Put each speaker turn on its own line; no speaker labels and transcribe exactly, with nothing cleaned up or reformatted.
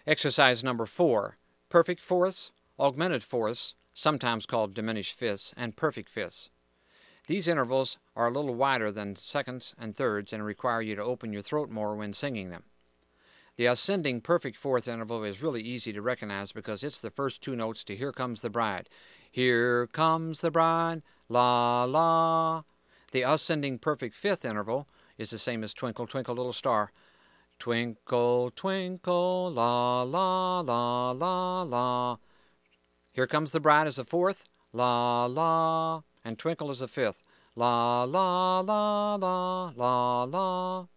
Exercise number four, perfect fourths, augmented fourths, sometimes called diminished fifths, and perfect fifths. These intervals are a little wider than seconds and thirds and require you to open your throat more when singing them. The ascending perfect fourth interval is really easy to recognize because it's the first two notes to Here Comes the Bride. Here comes the bride, la la. The ascending perfect fifth interval is the same as Twinkle, Twinkle, Little Star. Twinkle, twinkle, la la la la la. Here Comes the Bride is a fourth, la la, and Twinkle is a fifth, la la la la la la.